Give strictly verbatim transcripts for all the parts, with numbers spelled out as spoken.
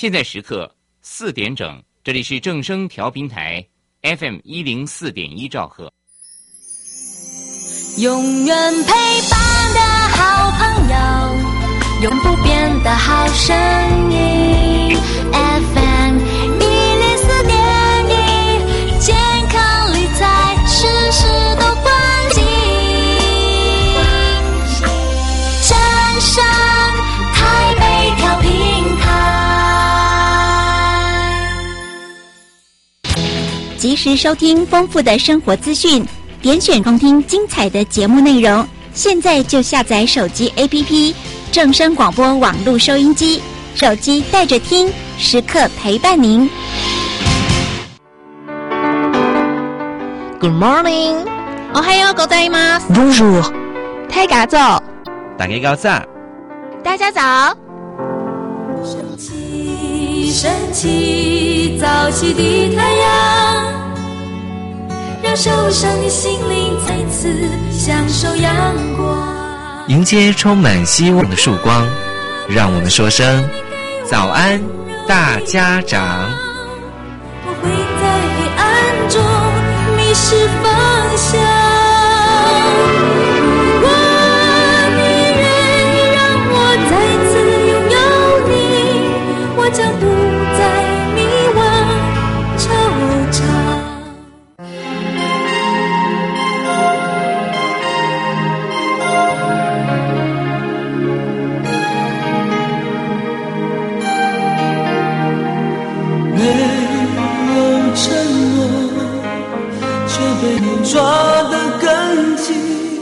现在时刻四点整，这里是正声调频台 F M 一零四点一兆赫。 永远陪伴的好朋友，永不变的好声音 F M 一零四点一，健康理财事事都关心。正声台北调频台， 及时收听丰富的生活资讯，点选收听精彩的节目内容。现在就下载手机 A P P 正声广播网络收音机，手机带着听，时刻陪伴您。 Good morning， おはようございます。 Bonjour， 大家早， 大家早， 大家早。 升起，升起，早起的太阳，让受伤的心灵再次享受阳光。 迎接充满希望的曙光，让我们说声早安，大家长。 我会在黑暗中迷失方向。如果你愿意让我再次拥有你，我将不再迷惘惆怅。 抓得更紧，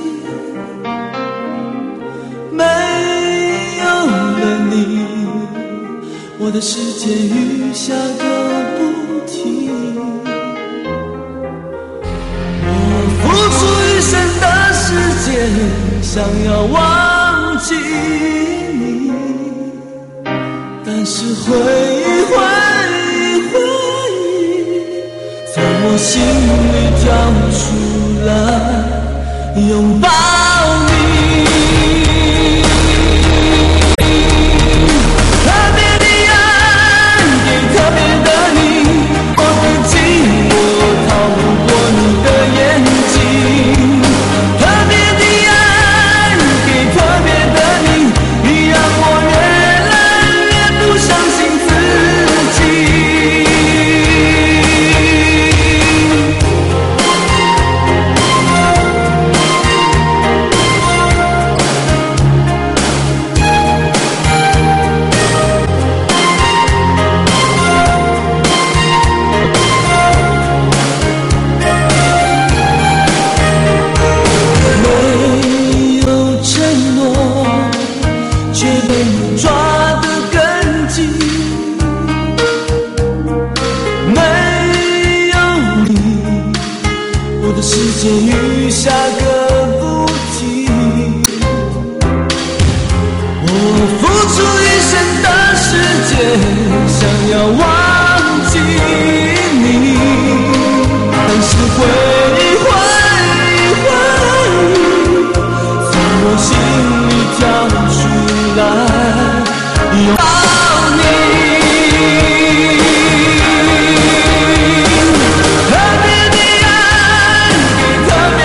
没有了你，我的世界雨下个不停。我付出一生的时间，想要忘记你，但是回忆回忆回忆从我心里跳出来拥抱你。特别的爱给特别的你，我的寂寞逃不过你的眼睛。特别的爱给特别的你，你让我越来越不相信自己。世界雨下个不停，我付出一生的时间，想要忘记你，但是回忆回忆回忆从我心里跳出来拥抱你。特别的爱给特别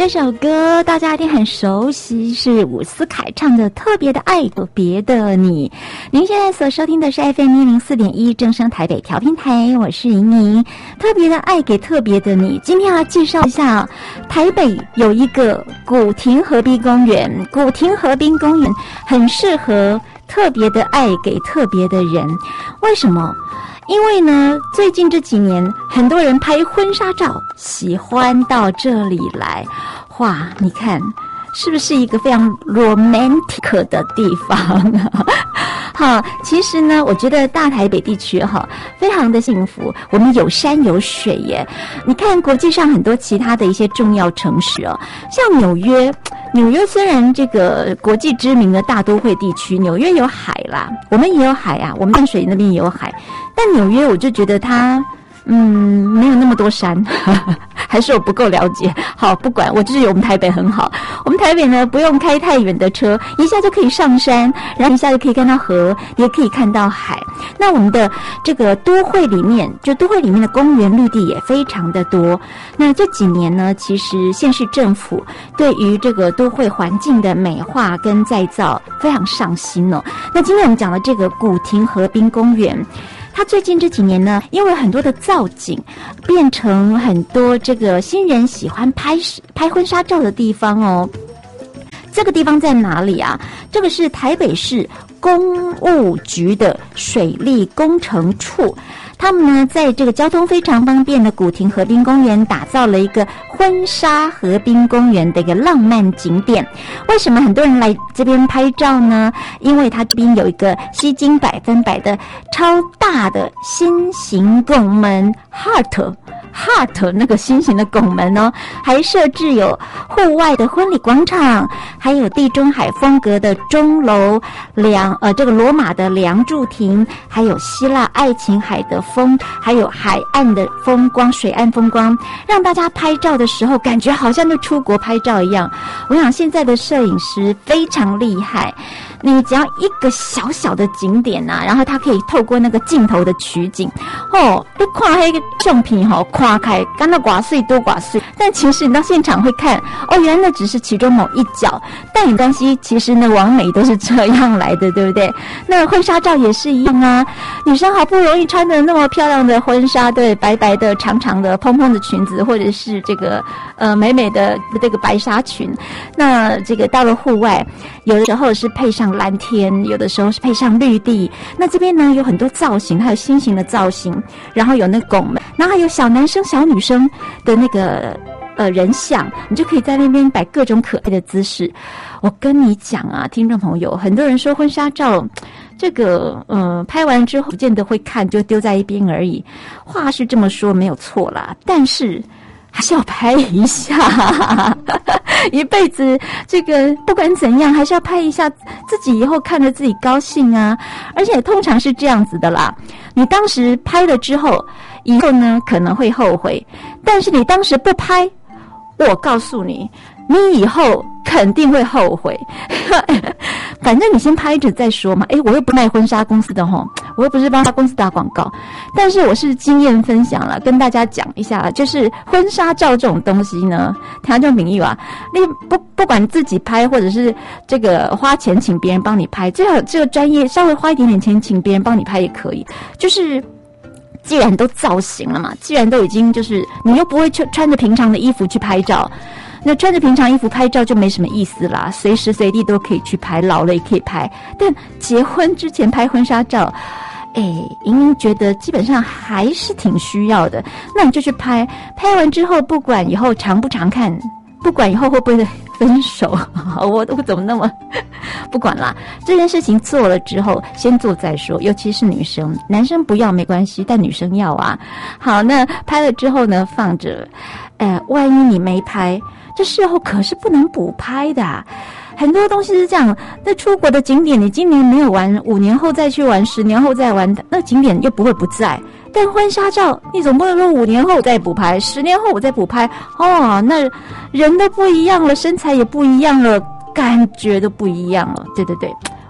这首歌大家一定很熟悉，是伍思凯唱的《特别的爱特别的你》。您现在所收听的是 F M 一零四点一正声台北调频台，我是莹莹。特别的爱给特别的你，今天要介绍一下台北有一个古亭河滨公园。古亭河滨公园很适合特别的爱给特别的人，为什么？因为呢，最近这几年很多人拍婚纱照，喜欢到这里来。哇，你看是不是一个非常 romantic 的地方？好，其实呢，我觉得大台北地区哈非常的幸福，我们有山有水耶。你看国际上很多其他的一些重要城市哦，像纽约。纽约虽然这个国际知名的大都会地区，纽约有海啦，我们也有海啊，我们淡水那边也有海，但纽约我就觉得它嗯没有那么多山，还是我不够了解。好，不管，我就是我们台北很好，我们台北呢不用开太远的车，一下就可以上山，然后一下就可以看到河，也可以看到海。那我们的这个都会里面，就都会里面的公园绿地也非常的多。那这几年呢，其实县市政府对于这个都会环境的美化跟再造非常上心哦。那今天我们讲的这个古亭河滨公园，它最近这几年呢，因为很多的造景，变成很多这个新人喜欢拍拍婚纱照的地方哦。这个地方在哪里啊？这个是台北市公务局的水利工程处，他们呢在这个交通非常方便的古亭河滨公园打造了一个婚纱河滨公园的一个浪漫景点。为什么很多人来这边拍照呢？因为它这边有一个吸睛百分百的超大的心形拱门 heart heart 那个心形的拱门哦，还设置有户外的婚礼广场，还有地中海风格的钟楼梁呃这个罗马的梁柱亭，还有希腊爱琴海的风，还有海岸的风光，水岸风光，让大家拍照的时候感觉好像就出国拍照一样。我想现在的摄影师非常厉害，你只要一个小小的景点啊，然后它可以透过那个镜头的取景哦，你看那个相片哈，看开干到寡碎多寡碎，但其实你到现场会看哦，原来那只是其中某一角，但没关系，其实呢网美都是这样来的，对不对？那婚纱照也是一样啊，女生好不容易穿的那么漂亮的婚纱，对，白白的长长的蓬蓬的裙子，或者是这个呃美美的这个白纱裙，那这个到了户外，有的时候是配上蓝天，有的时候是配上绿地。那这边呢有很多造型，还有心形的造型，然后有那拱门，然后还有小男生小女生的那个呃人像，你就可以在那边摆各种可爱的姿势。我跟你讲啊，听众朋友，很多人说婚纱照这个嗯、呃，拍完之后不见得会看，就丢在一边而已。话是这么说没有错啦，但是还是要拍一下，一辈子这个不管怎样，还是要拍一下，自己以后看着自己高兴啊。而且通常是这样子的啦，你当时拍了之后，以后呢可能会后悔，但是你当时不拍，我告诉你，你以后肯定会后悔。反正你先拍着再说嘛。诶，我又不卖婚纱公司的齁，我又不是帮他公司打广告，但是我是经验分享了，跟大家讲一下，就是婚纱照这种东西呢，听众朋友啊，你不不管自己拍，或者是这个花钱请别人帮你拍，最好这个专业稍微花一点点钱请别人帮你拍也可以。就是既然都造型了嘛，既然都已经就是你又不会穿穿着平常的衣服去拍照，那穿着平常衣服拍照就没什么意思啦，随时随地都可以去拍，老了也可以拍。但结婚之前拍婚纱照，哎，莹莹觉得基本上还是挺需要的。那你就去拍，拍完之后不管以后常不常看，不管以后会不会分手，我我怎么那么不管啦，这件事情做了之后先做再说，尤其是女生，男生不要没关系，但女生要啊。好，那拍了之后呢放着，呃，万一你没拍，这事后可是不能补拍的啊。很多东西是这样，那出国的景点你今年没有玩，五年后再去玩，十年后再玩，那景点又不会不在。但婚纱照你总不能说五年后再补拍，十年后我再补拍，哦，那人都不一样了，身材也不一样了，感觉都不一样了。对对对，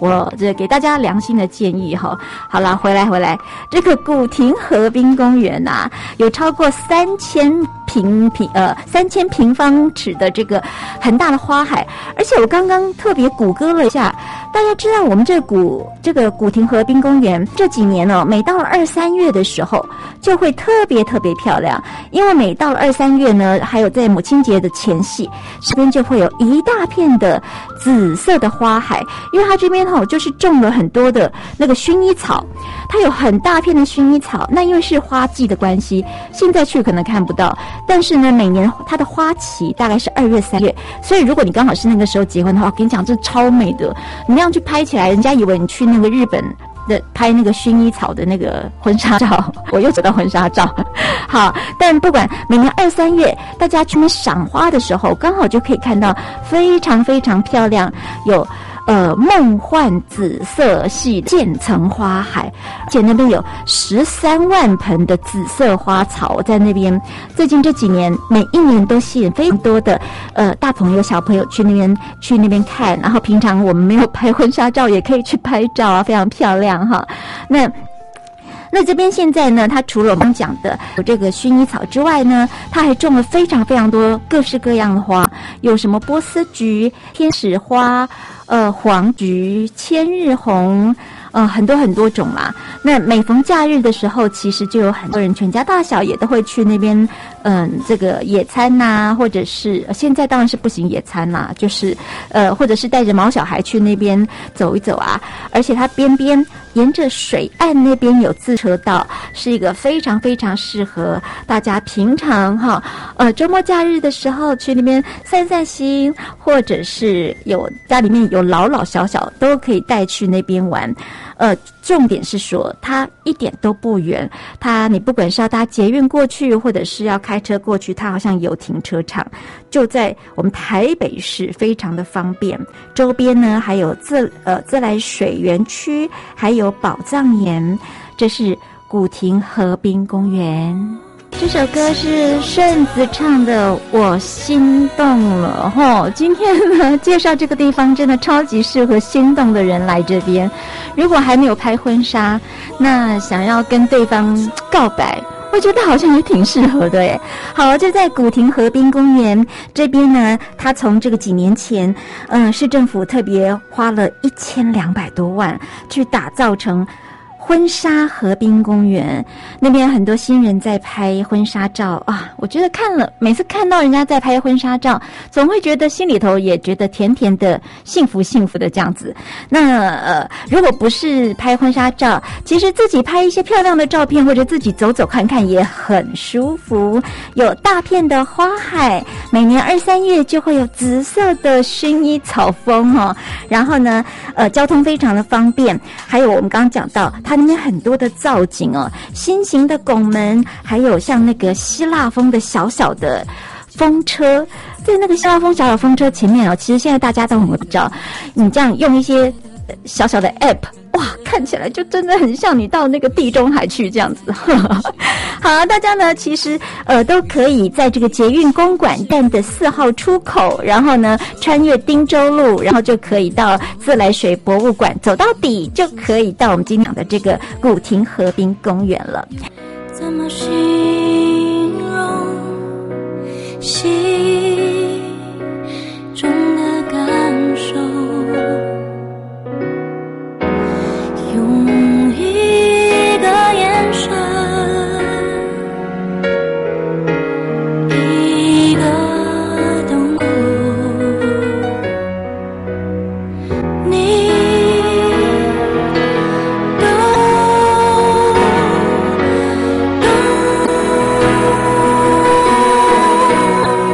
我这给大家良心的建议哈。好啦，回来回来，这个古亭河滨公园呐、啊，有超过三千平平呃三千平方尺的这个很大的花海，而且我刚刚特别谷歌了一下，大家知道我们这古这个古亭河滨公园这几年呢、哦，每到了二三月的时候就会特别特别漂亮，因为每到了二三月呢，还有在母亲节的前夕，这边就会有一大片的紫色的花海，因为它这边哦就是种了很多的那个薰衣草，它有很大片的薰衣草，那因为是花季的关系，现在去可能看不到，但是呢，每年它的花期大概是二月三月，所以如果你刚好是那个时候结婚的话，我跟你讲，这超美的，你那样去拍起来，人家以为你去那个日本的拍那个薰衣草的那个婚纱照，我又走到婚纱照。好，但不管每年二三月大家去那赏花的时候，刚好就可以看到非常非常漂亮，有呃梦幻紫色系渐层花海，而且那边有十三万盆的紫色花草在那边。最近这几年，每一年都吸引非常多的呃大朋友小朋友去那边去那边看，然后平常我们没有拍婚纱照，也可以去拍照啊，非常漂亮哈。那。那这边现在呢，它除了我们讲的有这个薰衣草之外呢，它还种了非常非常多各式各样的花，有什么波斯菊、天使花、呃黄菊、千日红，呃很多很多种啦。那每逢假日的时候，其实就有很多人全家大小也都会去那边，嗯、呃，这个野餐呐、啊，或者是、呃、现在当然是不行野餐啦、啊，就是呃，或者是带着毛小孩去那边走一走啊。而且它边边沿着水岸那边有自车道，是一个非常非常适合大家平常哈呃周末假日的时候去那边散散心，或者是有家里面有老老小小都可以带去那边玩。呃，重点是说它一点都不远，它你不管是要搭捷运过去，或者是要开车过去，它好像有停车场，就在我们台北市，非常的方便。周边呢还有自呃自来水园区，还有宝藏岩，这是古亭河滨公园。这首歌是顺子唱的《我心动了》吼，今天呢介绍这个地方真的超级适合心动的人来这边。如果还没有拍婚纱，那想要跟对方告白，我觉得好像也挺适合的耶。好，就在古亭河滨公园这边呢，它从这个几年前，嗯，市政府特别花了一千两百多万去打造成婚纱河滨公园，那边很多新人在拍婚纱照啊，我觉得看了每次看到人家在拍婚纱照，总会觉得心里头也觉得甜甜的，幸福幸福的这样子。那呃，如果不是拍婚纱照，其实自己拍一些漂亮的照片，或者自己走走看看也很舒服。有大片的花海，每年二三月就会有紫色的薰衣草风哦。然后呢，呃，交通非常的方便，还有我们刚刚讲到它。它里面很多的造景哦，心形的拱门，还有像那个希腊风的小小的风车，在那个希腊风小小风车前面哦，其实现在大家都很知道，你这样用一些小小的 app， 哇，看起来就真的很像你到那个地中海去这样子。好，大家呢其实呃都可以在这个捷运公馆站的四号出口，然后呢穿越汀州路，然后就可以到自来水博物馆，走到底就可以到我们今天讲的这个古亭河滨公园了。 怎么形容心中的感受？用一个眼神，一个动作，你都懂。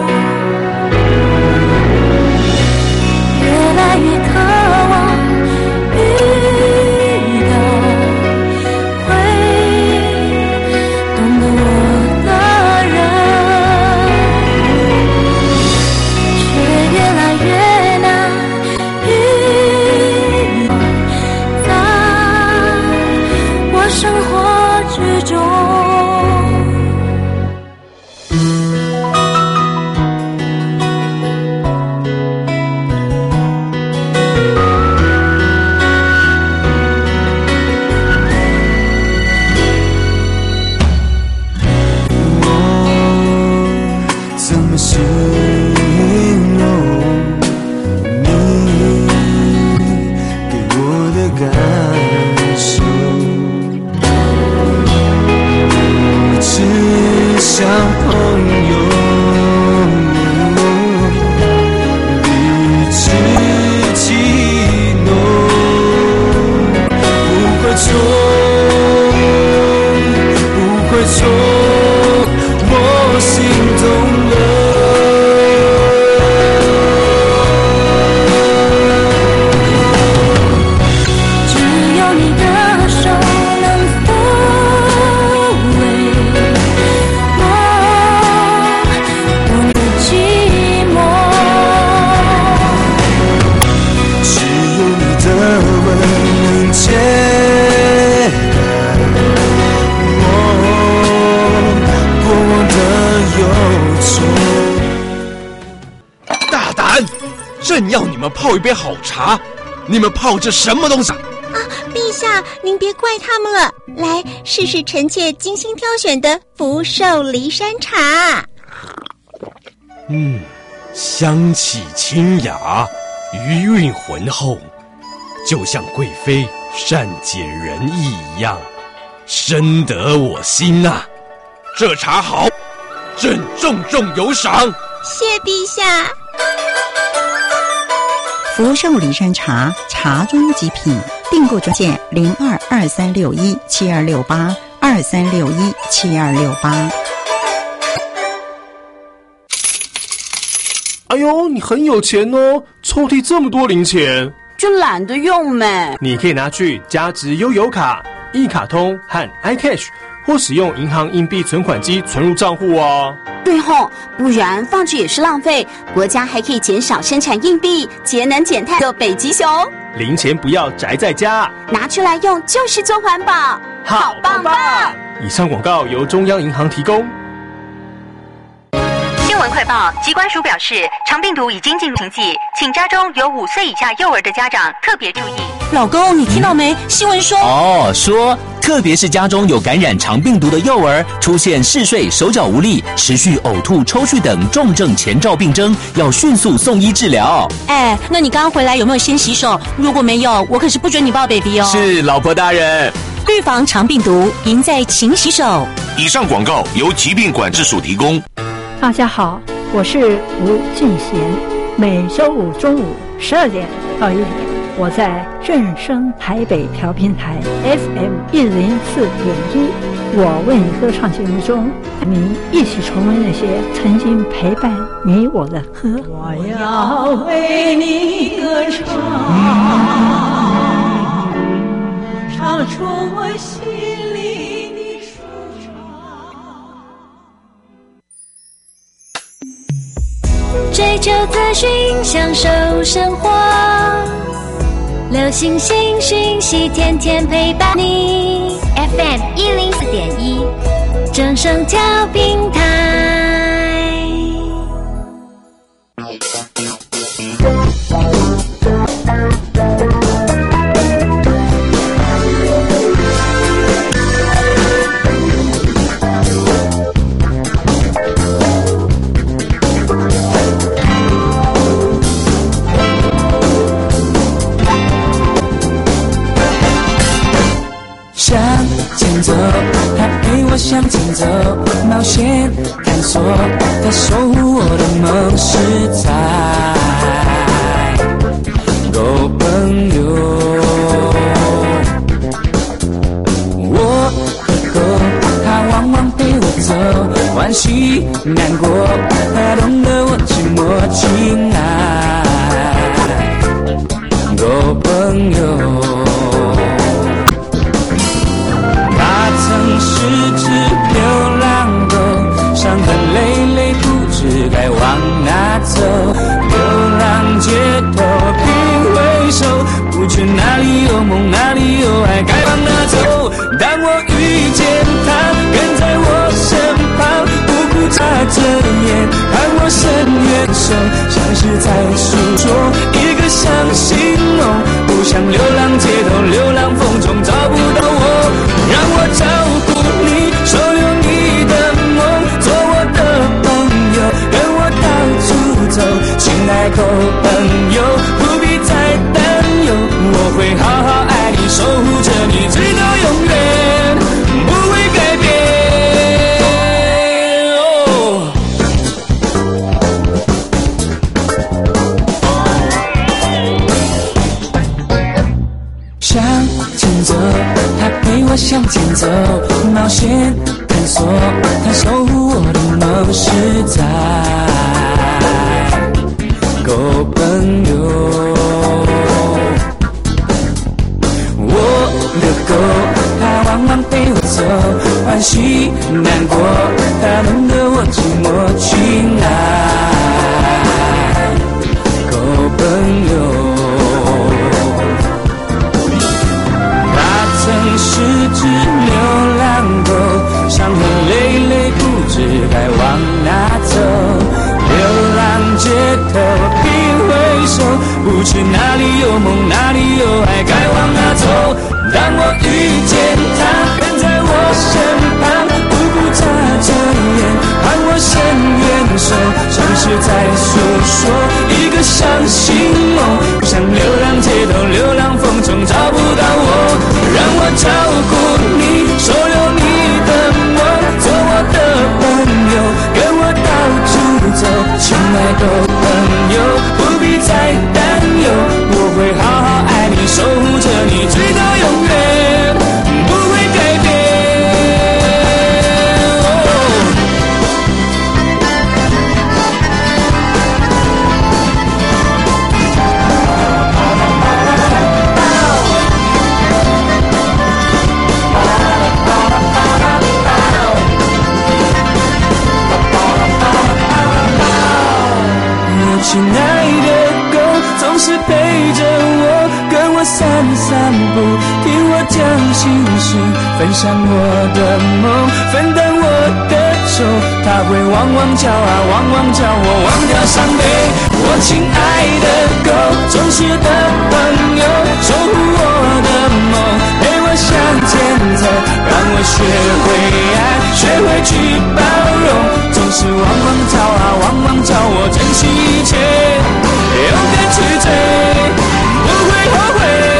痴情浓，不会错，不会错，我心动了。 正要你们泡一杯好茶，你们泡这什么东西啊？ 啊，陛下，您别怪他们了。来，试试臣妾精心挑选的福寿梨山茶。 嗯，香气清雅，余韵浑厚，就像贵妃善解人意一样，深得我心啊！这茶好，朕重重有赏。 谢陛下。 福寿梨山茶，茶中极品，订购专线零二二三六一七二六八二三六一七二六八。 哎呦，你很有钱哦，抽屉这么多零钱， 就懒得用呗。 你可以拿去加值悠游卡、一卡通和 iCash， 或使用银行硬币存款机存入账户哦。 对吼，不然放置也是浪费。国家还可以减少生产硬币，节能减碳的北极熊。 零钱不要宅在家， 拿出来用就是做环保，好棒棒！ 以上广告由中央银行提供。 新闻快报：疾管署表示，肠病毒已经进入停季，请家中有五岁以下幼儿的家长特别注意。 老公，你听到没？新闻说哦，说特别是家中有感染肠病毒的幼儿，出现嗜睡、手脚无力、持续呕吐、抽搐等重症前兆病征，要迅速送医治疗。 哎，那你刚刚回来有没有先洗手？如果没有，我可是不准你抱 baby 哦。 是，老婆大人。 预防肠病毒，赢在勤洗手。 以上广告由疾病管制署提供。 大家好，我是吴俊贤，每周五中午十二点到一点，我在正声台北调频台 F M 一零四点一，我为你歌唱节目中，你一起重温那些曾经陪伴你我的歌。 我要为你歌唱，嗯、唱出我心里的舒畅。追求资讯，享受生活。流行新讯息，天天陪伴你。F M 一零四点一，正声调频台。 向前走，他陪我向前走，冒险探索，他守护我的梦是彩。够朋友，我和狗，他往往陪我走，欢喜难过，他懂得我寂寞情爱。够朋友。曾是只流浪狗，伤痕累累，不知该往哪走。流浪街头，别回首，不知哪里有梦，哪里有爱，该往哪走。当我遇见他，跟在我身旁，不顾他遮掩，盼我伸援手，像是在诉说一个伤心梦。不想流浪街头，流浪风中找不到我，让我照顾你，守有你的梦，做我的朋友，跟我到处走。亲爱狗朋友，不必再担忧，我会好好爱你，守护着你，直到永远，不会改变。哦只流浪狗，伤痕累累不知该往哪走。流浪街头别回首，不知哪里有梦哪里有爱，该往哪走。当我遇见他，跟在我身旁，步步眨着眼，盼我伸援手，像是在诉说一个伤心梦。像流浪街头流浪风中找不到我，让我照顾你，收留你的梦，做我的朋友，跟我到处走。亲爱的朋友，不必再担忧，我会好好爱你，守护着你，直到永远，不会改变。亲爱的狗，总是陪着我，跟我散散步，听我讲心事，分享我的梦，分担我的愁。它会汪汪叫啊，汪汪叫我忘掉伤悲。我亲爱的狗，忠实的朋友，守护我的梦，陪我向前走，让我学会爱，学会去包容。总是汪汪叫啊，汪汪叫我珍惜一切，勇敢去追，不会后悔。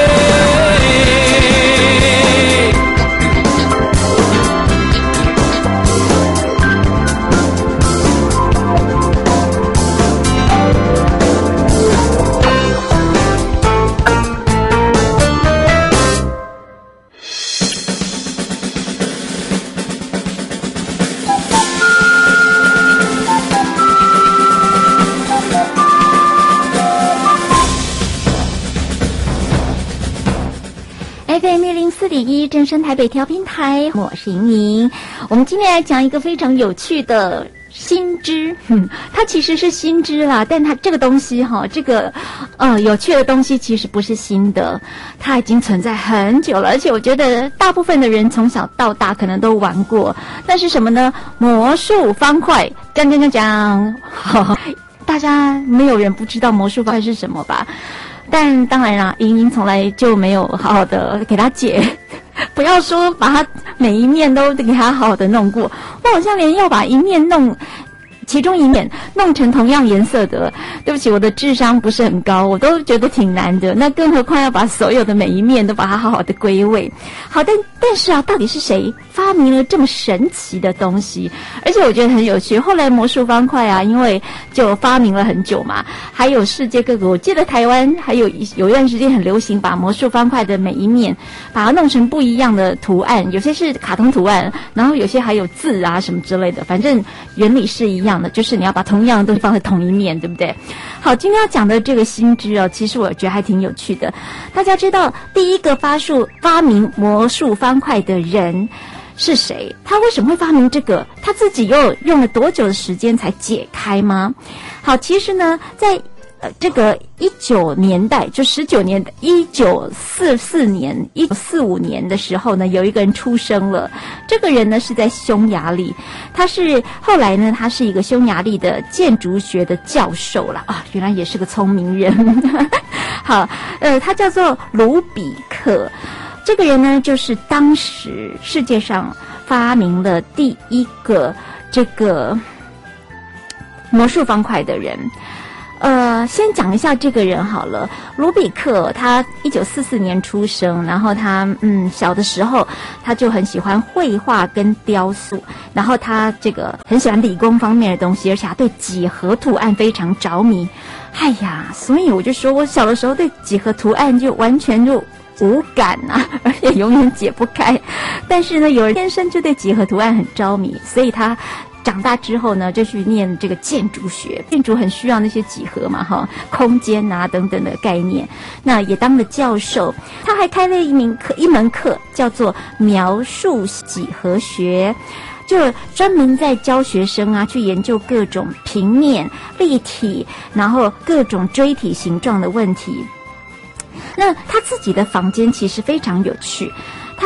F M 一零四点一正声台北调频台，我是莹莹。我们今天来讲一个非常有趣的新知，嗯，它其实是新知啦，但它这个东西哈，这个呃有趣的东西其实不是新的，它已经存在很久了，而且我觉得大部分的人从小到大可能都玩过。那是什么呢？魔术方块，讲讲讲讲，大家没有人不知道魔术方块是什么吧？但当然啦，莹莹从来就没有好好的给他解，不要说把他每一面都给他好好的弄过，我好像连要把一面弄其中一面弄成同样颜色的，对不起，我的智商不是很高，我都觉得挺难的，那更何况要把所有的每一面都把它好好的归位。好，但但是啊，到底是谁发明了这么神奇的东西？而且我觉得很有趣，后来魔术方块啊，因为就发明了很久嘛，还有世界各国，我记得台湾还有一有一段时间很流行把魔术方块的每一面把它弄成不一样的图案，有些是卡通图案，然后有些还有字啊什么之类的，反正原理是一样的，就是你要把同样的东西放在同一面，对不对？好，今天要讲的这个新知哦，其实我觉得还挺有趣的。大家知道第一个发术发明魔术方块的人是谁？他为什么会发明这个？他自己又用了多久的时间才解开吗？好，其实呢，在呃，这个一九年代，就十九年，一九四四年、一九四五年的时候呢，有一个人出生了。这个人呢是在匈牙利，他是后来呢，他是一个匈牙利的建筑学的教授了啊，原来也是个聪明人。好，呃，他叫做卢比克。这个人呢，就是当时世界上发明了第一个这个魔术方块的人。呃，先讲一下这个人好了。卢比克他一九四四年出生，然后他嗯小的时候他就很喜欢绘画跟雕塑，然后他这个很喜欢理工方面的东西，而且他对几何图案非常着迷。哎呀，所以我就说我小的时候对几何图案就完全就无感啊，而且永远解不开。但是呢，有人天生就对几何图案很着迷，所以他长大之后呢，就去念这个建筑学，建筑很需要那些几何嘛，哈，空间啊等等的概念。那也当了教授，他还开了一门课，一门课叫做描述几何学，就专门在教学生啊去研究各种平面、立体，然后各种锥体形状的问题。那他自己的房间其实非常有趣。他到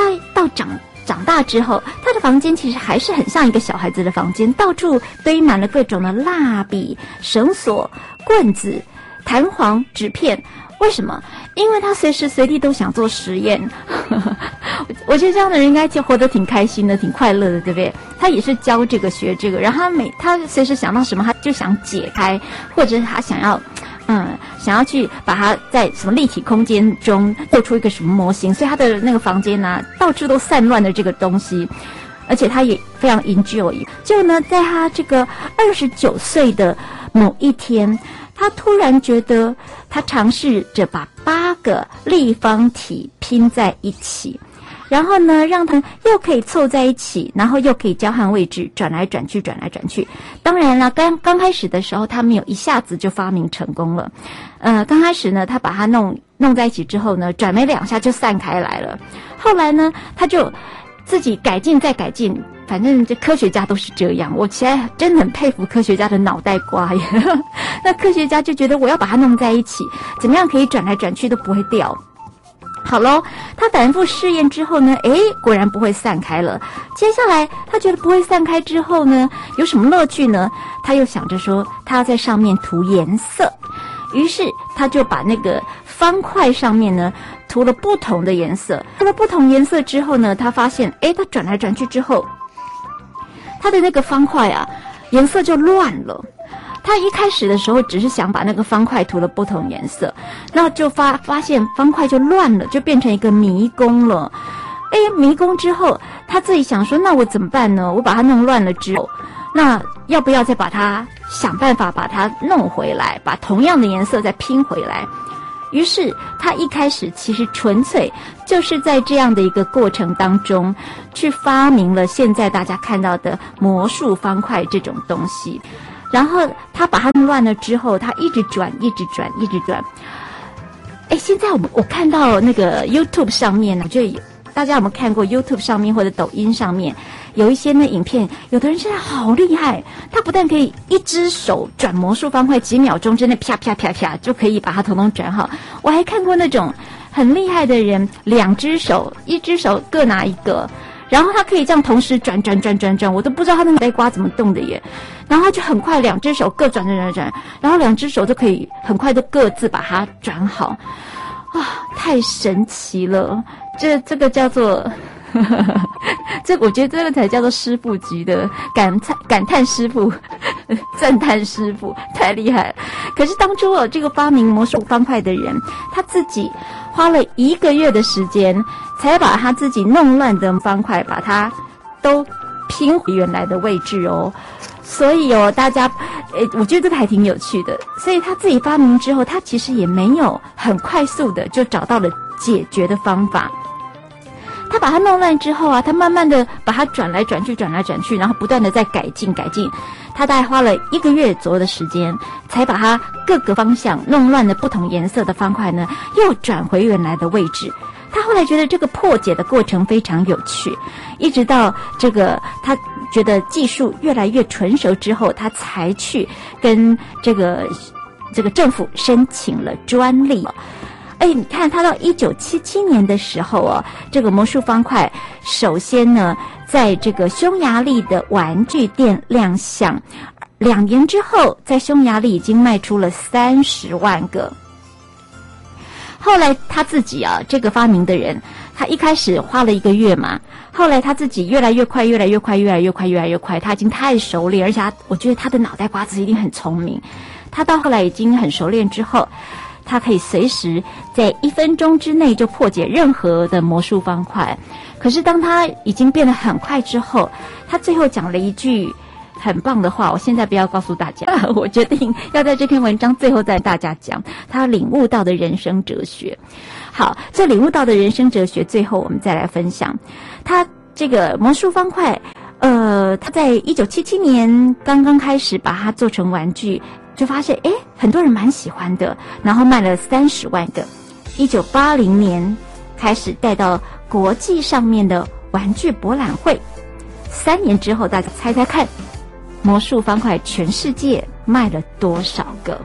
到长长大之后，他的房间其实还是很像一个小孩子的房间，到处堆满了各种的蜡笔、绳索、棍子、弹簧、纸片。为什么？因为他随时随地都想做实验。我觉得这样的人应该就活得挺开心的，挺快乐的，对不对？他也是教这个学这个，然后他每他随时想到什么，他就想解开，或者是他想要，嗯，想要去把它在什么立体空间中做出一个什么模型，所以他的那个房间呢、啊，到处都散乱的这个东西。而且他也非常 enjoy。就呢，在他这个二十九岁的某一天，他突然觉得，他尝试着把八个立方体拼在一起，然后呢，让它又可以凑在一起，然后又可以交换位置，转来转去，转来转去。当然了，刚刚开始的时候，他没有一下子就发明成功了。呃，刚开始呢，他把它弄弄在一起之后呢，转没两下就散开来了。后来呢，他就自己改进再改进，反正这科学家都是这样。我其实真的很佩服科学家的脑袋瓜耶。那科学家就觉得我要把它弄在一起，怎么样可以转来转去都不会掉。好咯，他反复试验之后呢，诶，果然不会散开了。接下来他觉得不会散开之后呢，有什么乐趣呢？他又想着说他要在上面涂颜色，于是他就把那个方块上面呢涂了不同的颜色。涂了不同颜色之后呢，他发现，诶，他转来转去之后，他的那个方块啊，颜色就乱了。他一开始的时候只是想把那个方块涂了不同颜色，然后就发发现方块就乱了，就变成一个迷宫了。哎，迷宫之后，他自己想说，那我怎么办呢？我把它弄乱了之后，那要不要再把它想办法把它弄回来，把同样的颜色再拼回来？于是他一开始其实纯粹就是在这样的一个过程当中，去发明了现在大家看到的魔术方块这种东西。然后他把它弄乱了之后，他一直转，一直转，一直转。哎，现在我们我看到那个 YouTube 上面呢，就有大家有没有看过 YouTube 上面或者抖音上面有一些那影片，有的人真的好厉害，他不但可以一只手转魔术方块，几秒钟之内啪啪啪啪就可以把它统统转好。我还看过那种很厉害的人，两只手，一只手各拿一个。然后他可以这样同时转转转转转，我都不知道他的脑袋瓜怎么动的耶。然后他就很快两只手各转转转转，然后两只手就可以很快的各自把它转好，啊，太神奇了！这这个叫做，这我觉得这个才叫做师傅级的感叹感叹师傅，赞叹师傅，太厉害了。可是当初哦，这个发明魔术方块的人，他自己花了一个月的时间，才把他自己弄乱的方块把它都拼回原来的位置哦。所以哦，大家，诶，我觉得这个还挺有趣的。所以他自己发明之后，他其实也没有很快速的就找到了解决的方法。他把它弄乱之后啊，他慢慢的把它转来转去，转来转去，然后不断的在改进改进。他大概花了一个月左右的时间，才把它各个方向弄乱的不同颜色的方块呢，又转回原来的位置。他后来觉得这个破解的过程非常有趣，一直到这个他觉得技术越来越纯熟之后，他才去跟这个这个政府申请了专利。哎，你看他到一九七七年的时候哦，这个魔术方块首先呢，在这个匈牙利的玩具店亮相，两年之后，在匈牙利已经卖出了三十万个。后来他自己啊，这个发明的人，他一开始花了一个月嘛，后来他自己越来越快，越来越快，越来越快，越来越快，他已经太熟练，而且他，我觉得他的脑袋瓜子一定很聪明。他到后来已经很熟练之后，他可以随时在一分钟之内就破解任何的魔术方块。可是当他已经变得很快之后，他最后讲了一句很棒的话，我现在不要告诉大家，我决定要在这篇文章最后再大家讲他领悟到的人生哲学。好，这领悟到的人生哲学，最后我们再来分享。他这个魔术方块，呃，他在一九七七年刚刚开始把它做成玩具，就发现诶很多人蛮喜欢的，然后卖了三十万个。一九八零年开始带到国际上面的玩具博览会，三年之后，大家猜猜看，魔术方块全世界卖了多少个？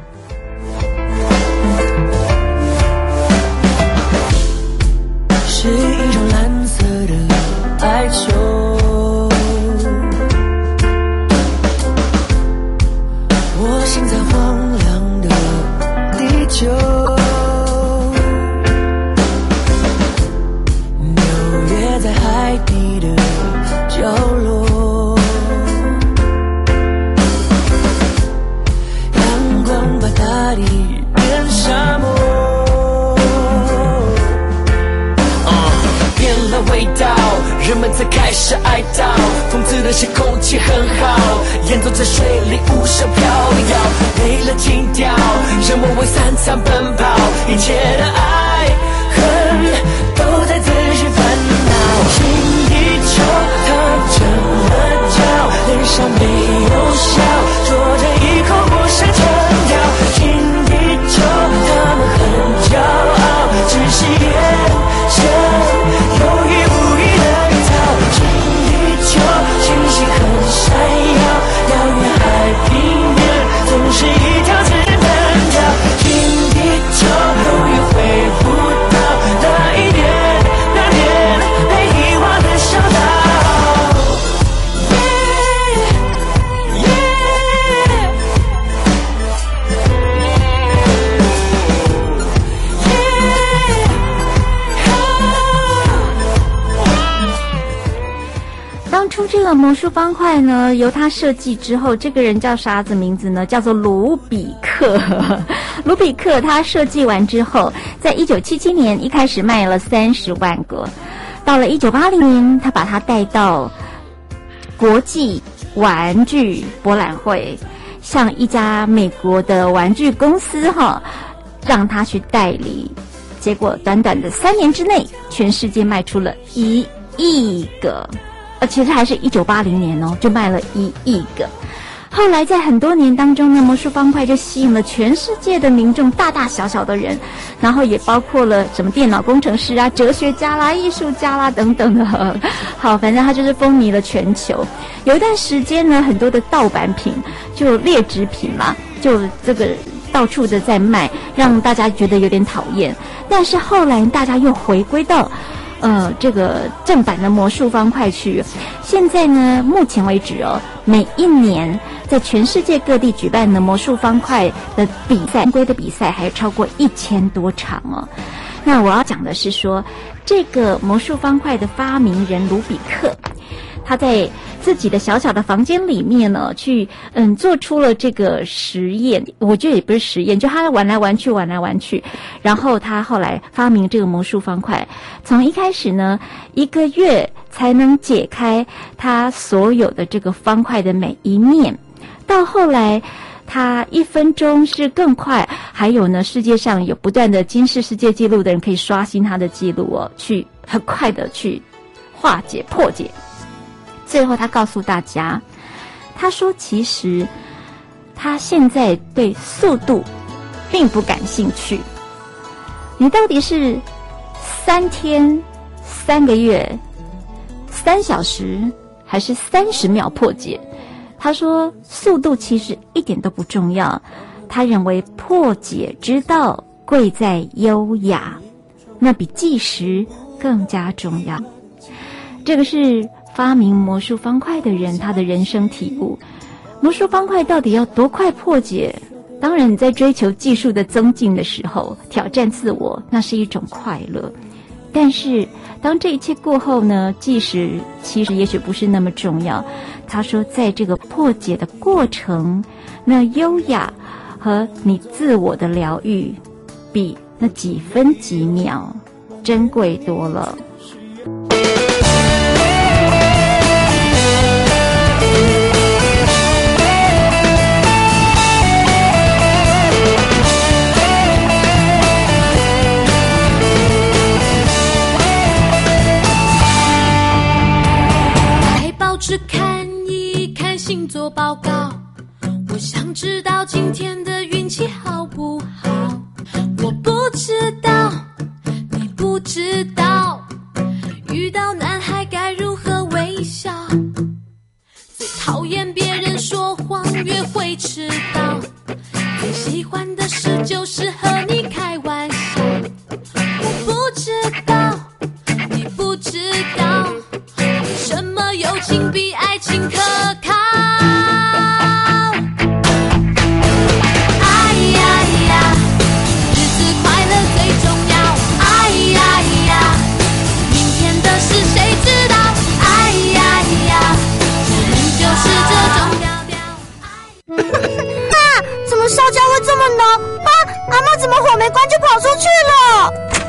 是一种蓝色的人们才开始哀悼。讽刺的是空气很好，演奏在水里无声飘摇，累了停掉，人们为三餐奔跑，一切的爱恨都在自己烦恼。心一揪，他成了焦，脸上没有笑，说着一口不是成药。心一揪，他们很骄傲，只是眼神有意无意的逃。心一揪，星星很闪耀，遥远海平面总是一条只能条。心一揪，永远回不到那一年那年被遗忘的小岛。 当初这个魔术方块呢，由他设计之后，这个人叫啥子名字呢？叫做卢比克。卢比克他设计完之后，在一九七七年一开始卖了三十万个，到了一九八零年，他把它带到国际玩具博览会，向一家美国的玩具公司哈，让他去代理。结果短短的三年之内，全世界卖出了一亿个。呃，其实还是一九八零年哦，就卖了一亿个。后来在很多年当中呢，魔术方块就吸引了全世界的民众，大大小小的人，然后也包括了什么电脑工程师啊、哲学家啦、艺术家啦等等的。好，反正它就是风靡了全球。有一段时间呢，很多的盗版品就劣质品嘛，就这个到处的在卖，让大家觉得有点讨厌。但是后来大家又回归到呃，这个正版的魔术方块去。现在呢，目前为止哦，每一年在全世界各地举办的魔术方块的比赛，正规的比赛还有超过一千多场哦。那我要讲的是说，这个魔术方块的发明人卢比克，他在自己的小小的房间里面呢，去嗯做出了这个实验。我觉得也不是实验，就他玩来玩去，玩来玩去。然后他后来发明这个魔术方块，从一开始呢，一个月才能解开他所有的这个方块的每一面，到后来他一分钟是更快。还有呢，世界上有不断的金氏世界纪录的人可以刷新他的纪录哦，去很快的去化解破解。最后他告诉大家，他说其实他现在对速度并不感兴趣，你到底是三天、三个月、三小时还是三十秒破解？他说速度其实一点都不重要，他认为破解之道贵在优雅，那比计时更加重要。这个是发明魔术方块的人他的人生体悟。魔术方块到底要多快破解？当然你在追求技术的增进的时候，挑战自我，那是一种快乐。但是当这一切过后呢，计时其实也许不是那么重要。他说在这个破解的过程，那优雅和你自我的疗愈比那几分几秒珍贵多了。 只看一看星座报告，我想知道今天的运气好不好。我不知道，你不知道，遇到男孩该如何微笑。最讨厌别人说谎，约会迟到。最喜欢的事就是和你开玩笑。我不知道，你不知道，什么友情比爱情可靠。哎呀呀，日子快乐最重要。哎呀呀，明天的事谁知道。哎呀呀，人就是这种调调。 啊，怎么烧焦会这么浓啊？阿嬷怎么火没关就跑出去了？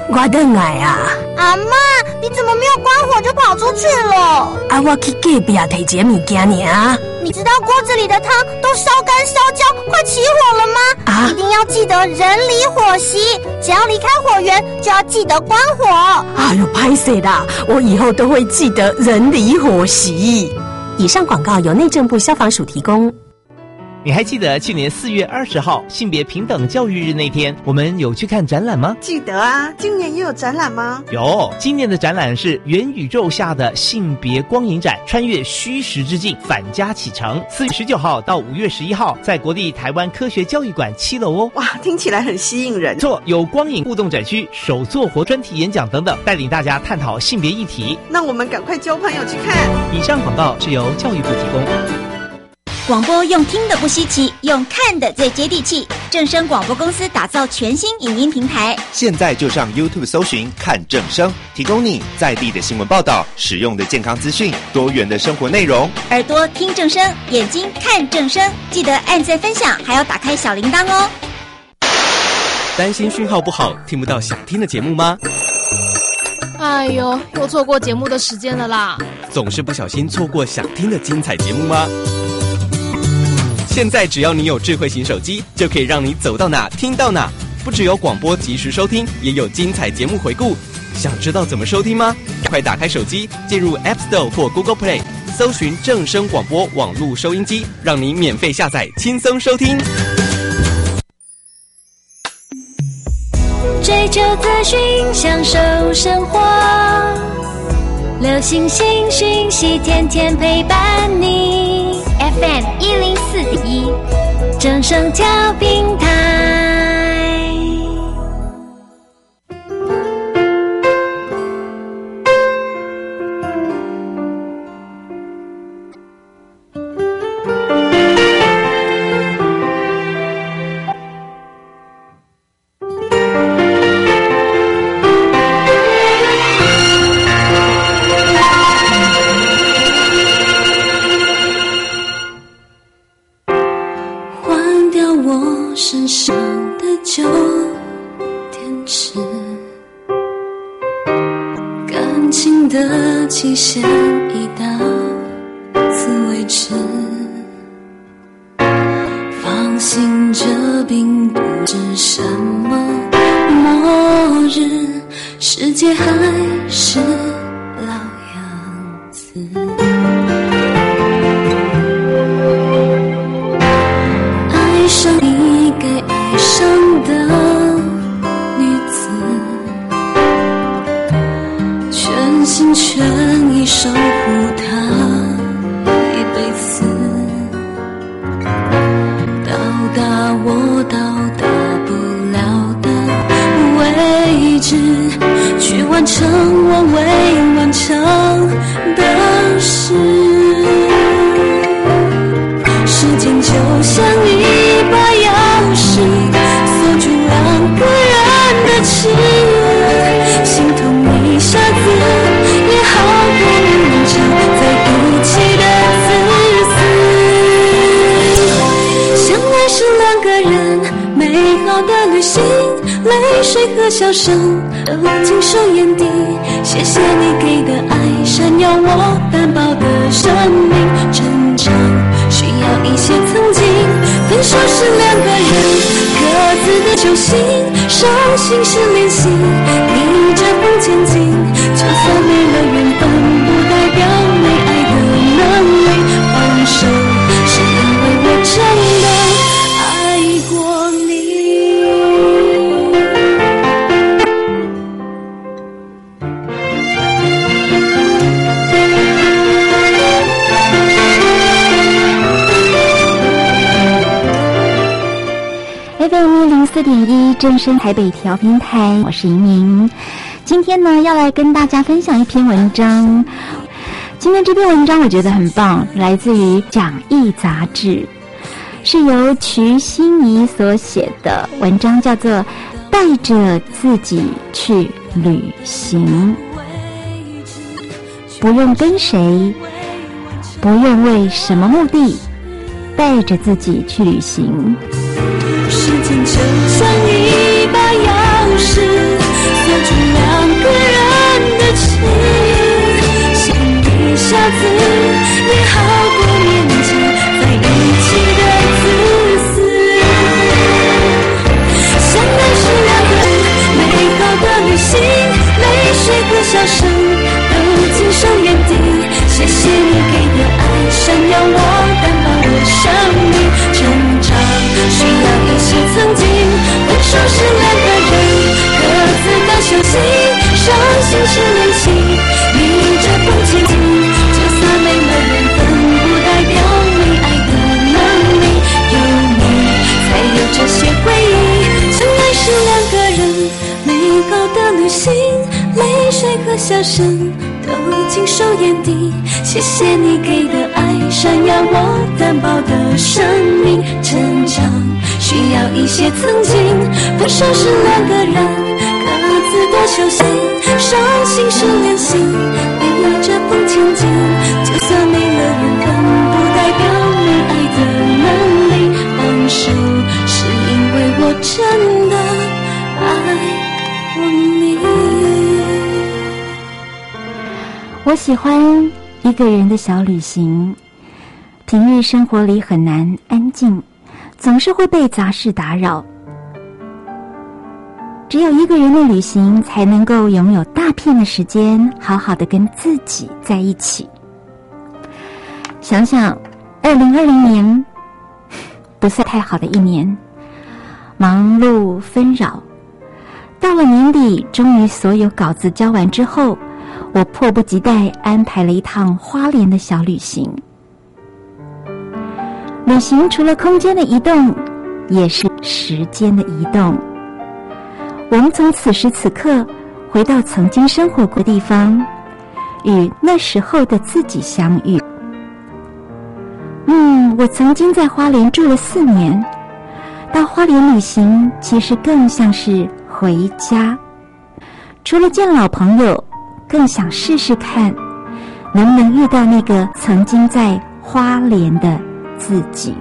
我回来啊！ 阿嬷，你怎么没有关火就跑出去了？ 啊，我去隔壁提一个物件尔。 你知道锅子里的汤都烧干烧焦，快起火了吗？啊！一定要记得人离火熄，只要离开火源就要记得关火。 哎呦，拍谁啦！我以后都会记得人离火熄。以上广告由内政部消防署提供。 你还记得去年四月二十号性别平等教育日那天，我们有去看展览吗？ 记得啊，今年也有展览吗？ 有，今年的展览是元宇宙下的性别光影展，穿越虚实之境，返家启程。四月十九号到五月十一号，在国立台湾科学教育馆七楼哦。 哇，听起来很吸引人。 错，有光影互动展区、手作活专题演讲等等，带领大家探讨性别议题。 那我们赶快交朋友去看。 以上广告是由教育部提供。 广播用听的不稀奇，用看的最接地气。正声广播公司打造全新影音平台， 现在就上 YouTube 搜寻看正声，提供你在地的新闻报道、实用的健康资讯、多元的生活内容。 耳朵听正声，眼睛看正声，记得按赞分享，还要打开小铃铛哦。 担心讯号不好，听不到想听的节目吗？ 哎呦，又错过节目的时间了啦！ 总是不小心错过想听的精彩节目吗？现在只要你有智慧型手机，就可以让你走到哪听到哪。不只有广播及时收听，也有精彩节目回顾。想知道怎么收听吗？快打开手机，进入 App Store 或 Google Play， 搜寻正声广播网络收音机，让你免费下载，轻松收听。 追求资讯，享受生活，流行新讯息，天天陪伴你。F M 一零四点一，正声调频台。身上的旧电池，感情的期限已到此为止。放心，这并不是什么末日，世界还是老样子。爱上你该爱上的女子，全心全意守护她一辈子，到达我到达不了的位置，去完成我未完成的事。时间就像一把钥匙，锁住两个人的痴，心痛一下子也好过认真在赌气的自私。相爱是两个人美好的旅行，泪水和笑声都尽收眼底。谢谢你给的爱，闪耀我单薄的生命。成长需要一些曾经，分手是两个人各自的修行，伤心是练习，逆着风前进。就算没了缘分，不代表没爱的能力。放手是因为我真的爱过你。 F M 一零四点一正声台北调频台，我是莹莹。今天呢，要来跟大家分享一篇文章。今天这篇文章我觉得很棒，来自于讲义杂志，是由瞿欣怡所写的文章，叫做《带着自己去旅行》。不用跟谁，不用为什么目的，带着自己去旅行。 时间就像一把钥匙，锁住颗笑声都尽收眼底。谢谢你给的爱，闪耀我单薄的生命。成长需要一些曾经，分手是两个人各自的修行，伤心是练习，逆着风前进。就算没了缘分，不代表没爱的能力。有你才有这些回忆，从来是两个人美好的旅行，泪水和笑声都尽收眼底。谢谢你给的爱，闪耀我单薄的生命。成长需要一些曾经，分手是两个人各自的修行，伤心是练习，逆着风前进。就算没了缘分，不代表没爱的能力。放手是因为我真的爱过你。 我喜欢一个人的小旅行，平日生活里很难安静，总是会被杂事打扰。只有一个人的旅行，才能够拥有大片的时间，好好的跟自己在一起。想想二零二零年不算太好的一年，忙碌纷扰，到了年底，终于所有稿子交完之后，我迫不及待安排了一趟花莲的小旅行。旅行除了空间的移动，也是时间的移动。我们从此时此刻回到曾经生活过的地方，与那时候的自己相遇。嗯，我曾经在花莲住了四年，到花莲旅行其实更像是回家。除了见老朋友，更想试试看能不能遇到那个曾经在花莲的自己。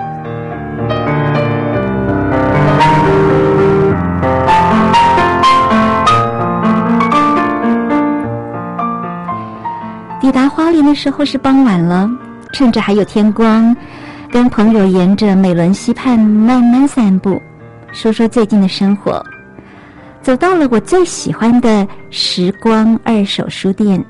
抵达花莲的时候是傍晚了，趁着还有天光，跟朋友沿着美仑溪畔慢慢散步，说说最近的生活。走到了我最喜欢的时光二手书店。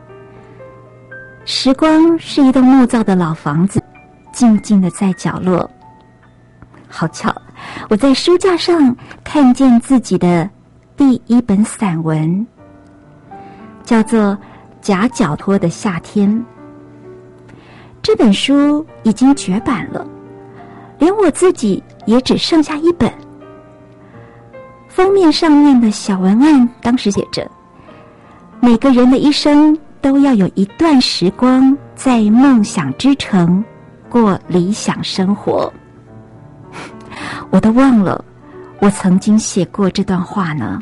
时光是一栋木造的老房子，静静的在角落。好巧，我在书架上看见自己的第一本散文，叫做夹脚拖的夏天。这本书已经绝版了，连我自己也只剩下一本。封面上面的小文案当时写着，每个人的一生都要有一段时光在梦想之城过理想生活。我都忘了我曾经写过这段话呢。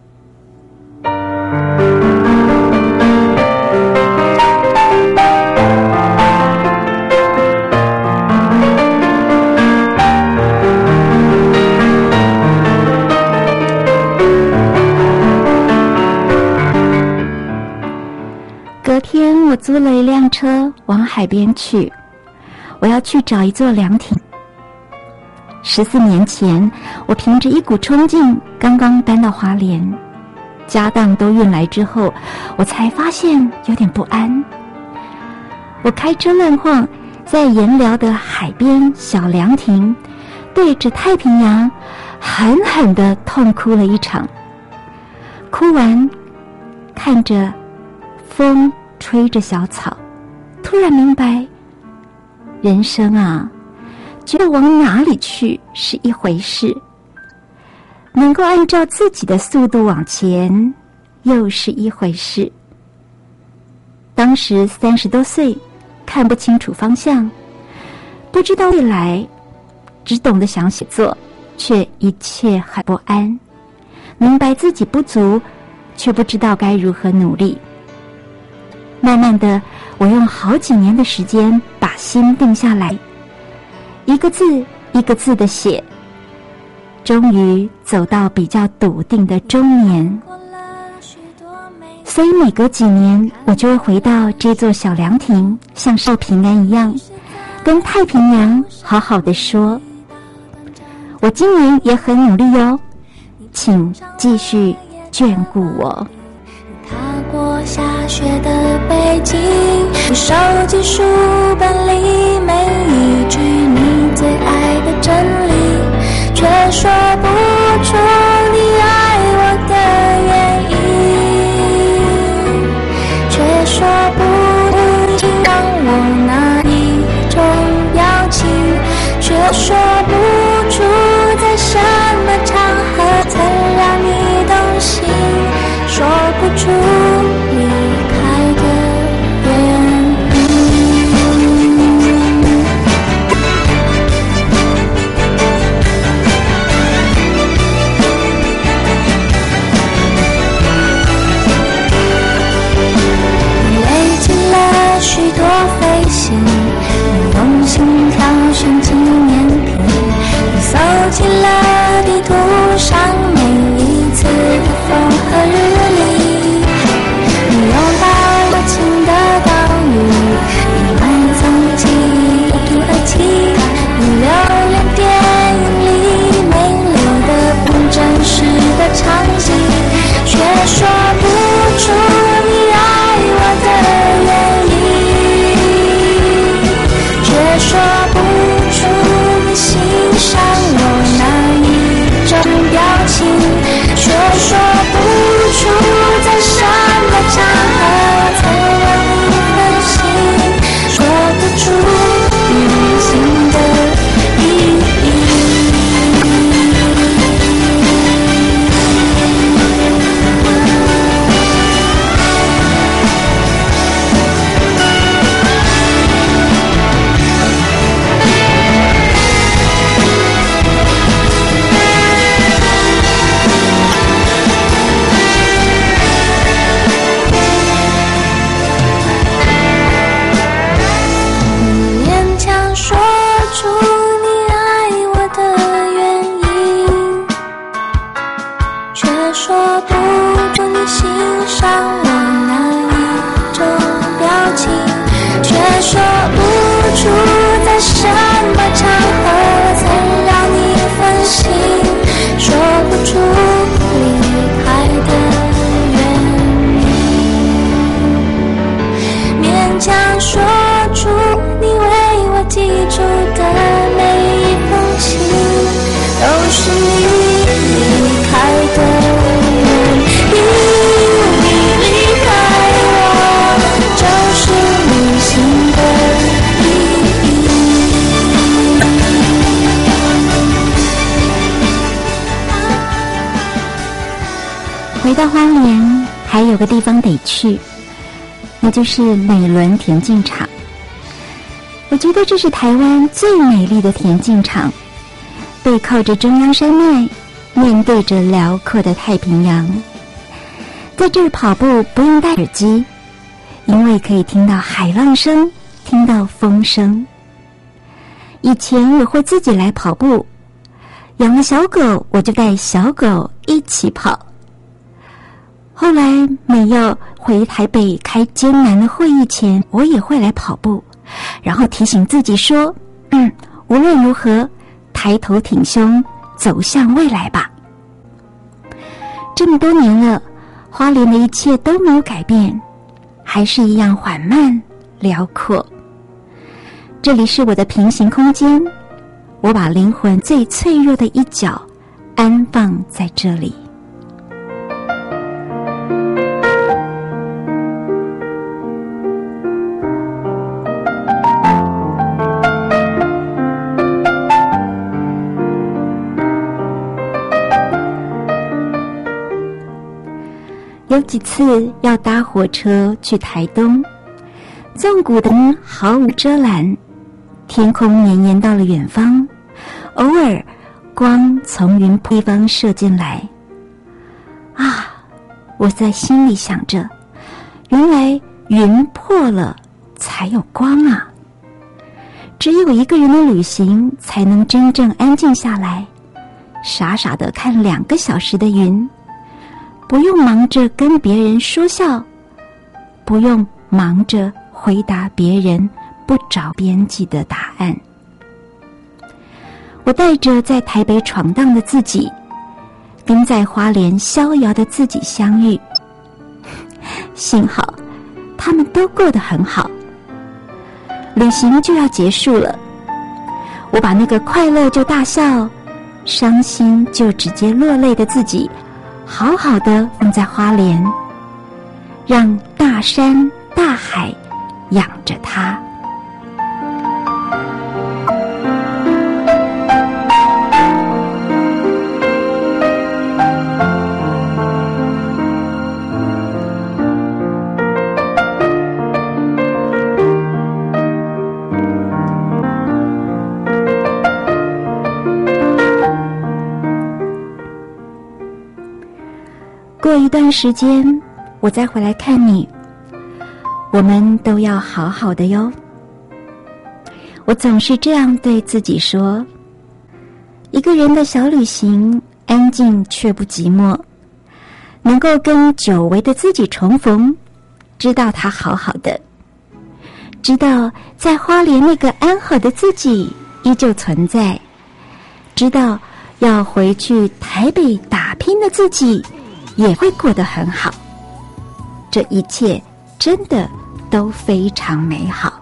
隔天我租了一辆车往海边去，我要去找一座凉亭。十四年前，我凭着一股冲劲刚刚搬到花莲，家当都运来之后，我才发现有点不安。我开车乱晃，在盐寮的海边小凉亭，对着太平洋狠狠地痛哭了一场。哭完，看着风吹着小草，突然明白，人生啊，觉得往哪里去是一回事，能够按照自己的速度往前又是一回事。当时三十多岁，看不清楚方向，不知道未来，只懂得想写作，却一切很不安，明白自己不足，却不知道该如何努力。慢慢的，我用好几年的时间把心定下来，一个字一个字的写，终于走到比较笃定的中年。所以每隔几年，我就会回到这座小凉亭，像少平安一样，跟太平洋好好的说，我今年也很努力哟，请继续眷顾我。 学的背景，手机书本里每一句你最爱的真理，却说不出你爱我的原因，却说不出让我哪一种表情，却说不出在什么场合曾让你动心，说不出离开的原因。你累积了许多飞行，你用心挑选纪念品，你搜集了地图上每一次的风和日丽，你拥抱热情的岛屿，你埋藏记忆土耳其，你留恋电影里美丽的不真实的场景，却说不出你爱我的原因，却说不出你欣赏我哪一种表情，却说不出在什么场合才让你分心，说不出旅行的意义。勉强说出你爱我的原因，却说不出你欣赏我哪一种表情，却说不出在什么场合才让你分心，说不出离开的原因，勉强说出你为我记住的每一封信，都是你离开的原因，你离开我就是旅行的意义。 回到花莲，还有个地方得去，那就是美伦田径场。我觉得这是台湾最美丽的田径场，背靠着中央山脉，面对着辽阔的太平洋。在这儿跑步不用戴耳机，因为可以听到海浪声，听到风声。以前我会自己来跑步，养了小狗，我就带小狗一起跑。后来每要回台北开艰难的会议前，我也会来跑步，然后提醒自己说，嗯，无论如何抬头挺胸走向未来吧。这么多年了，花莲的一切都没有改变，还是一样缓慢辽阔。这里是我的平行空间，我把灵魂最脆弱的一角安放在这里。有几次要搭火车去台东，纵谷灯毫无遮拦，天空绵延到了远方，偶尔光从云地方射进来。啊，我在心里想着，原来云破了才有光啊！只有一个人的旅行才能真正安静下来，傻傻的看两个小时的云，不用忙着跟别人说笑，不用忙着回答别人不着边际的答案。我带着在台北闯荡的自己，跟在花莲逍遥的自己相遇。幸好他们都过得很好。旅行就要结束了，我把那个快乐就大笑，伤心就直接落泪的自己，好好的放在花莲，让大山大海养着它。过一段时间，我再回来看你，我们都要好好的哟。我总是这样对自己说，一个人的小旅行，安静却不寂寞，能够跟久违的自己重逢，知道他好好的，知道在花莲那个安好的自己依旧存在，知道要回去台北打拼的自己也会过得很好，这一切真的都非常美好。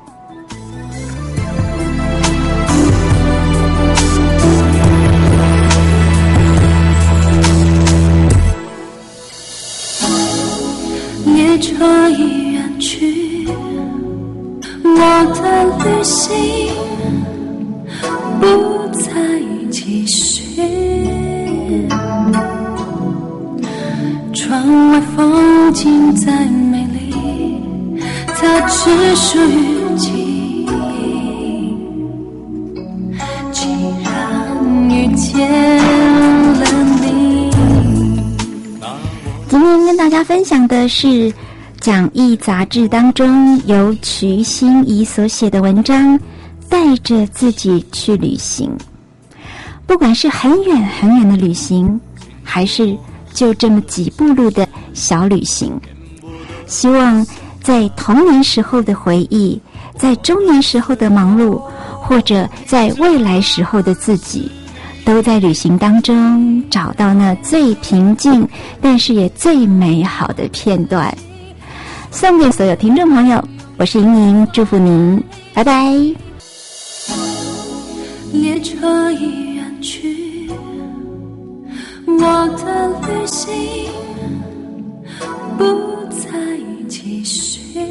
列车已远去，我的旅行不再继续。窗外风景再美丽，它只属于记忆。既然遇见了你， 今天跟大家分享的是讲义杂志当中由瞿欣怡所写的文章《带着自己去旅行》。不管是很远很远的旅行，还是就这么几步路的小旅行，希望在童年时候的回忆，在中年时候的忙碌，或者在未来时候的自己，都在旅行当中找到那最平静但是也最美好的片段。送给所有听众朋友，我是莹莹，祝福您，拜拜。 列车已远去，我的旅行不再继续。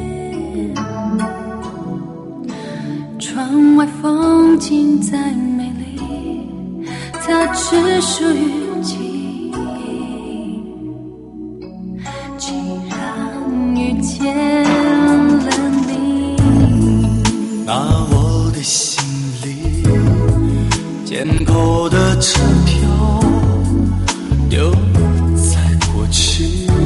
窗外风景再美丽，它只属于记忆。既然遇见了你， 拿我的行李，捡口的车票丢在过去，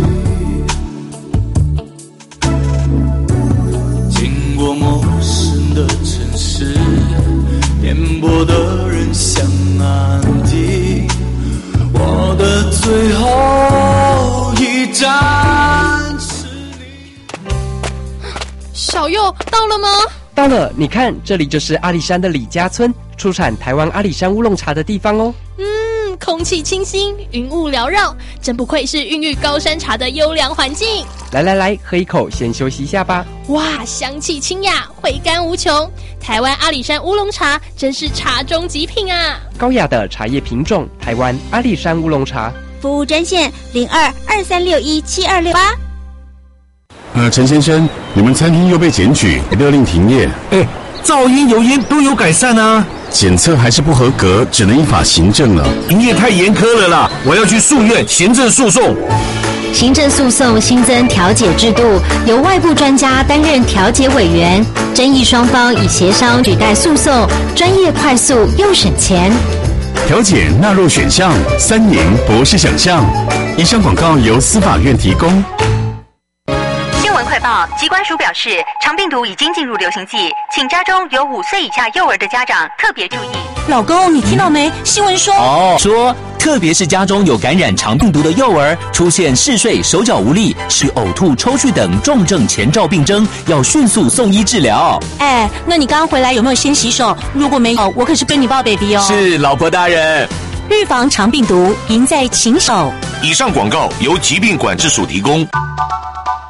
经过陌生的城市，颠簸的人相安定，我的最后一站是你。 小佑到了吗？ 到了，你看，这里就是阿里山的李家村，出产台湾阿里山乌龙茶的地方哦。 嗯，空气清新，云雾缭绕，真不愧是孕育高山茶的优良环境。 来来来，喝一口，先休息一下吧。 哇，香气清雅，回甘无穷。台湾阿里山乌龙茶真是茶中极品啊！ 高雅的茶叶品种，台湾阿里山乌龙茶。 服务专线零二二三六一七二六八。 呃，陈先生，你们餐厅又被检举，勒令停业。 哎，噪音、油烟都有改善啊。 检测还是不合格，只能依法行政了。 营业太严苛了啦，我要去诉愿行政诉讼。 行政诉讼新增调解制度，由外部专家担任调解委员，争议双方以协商取代诉讼，专业、快速又省钱。 调解纳入选项，三赢不是想象。以上广告由司法院提供。 快报，疾管署表示，肠病毒已经进入流行季，请家中有五岁以下幼儿的家长特别注意。 老公，你听到没？新闻说哦，说特别是家中有感染肠病毒的幼儿，出现嗜睡、手脚无力、是呕吐、抽搐等重症前兆病征，要迅速送医治疗。 哎，那你刚刚回来有没有先洗手？如果没有，我可是跟你抱 baby 哦。 是，老婆大人。 预防肠病毒，赢在勤手。 以上广告由疾病管制署提供。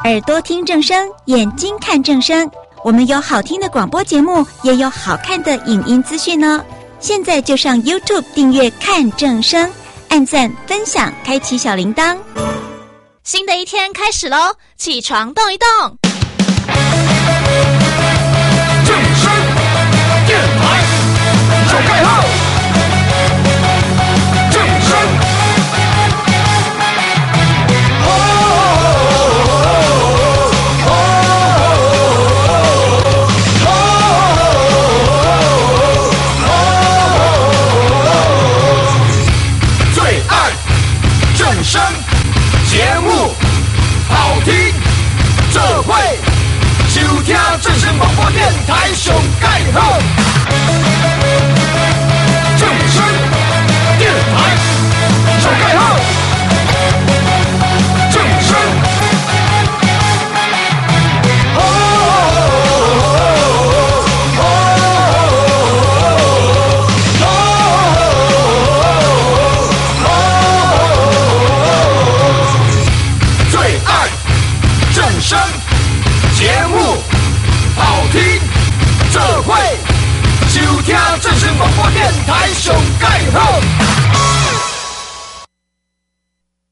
耳朵听正声，眼睛看正声。我们有好听的广播节目，也有好看的影音资讯呢。现在就上 YouTube 订阅看正声，按赞、分享，开启小铃铛。 新的一天开始喽，起床动一动。 正声电台手盖号，正声。正声节目好听，这会收听正声广播电台上盖好。正声电台上盖好，正声。哦哦哦正声节目好听，这会收听正声广播电台上盖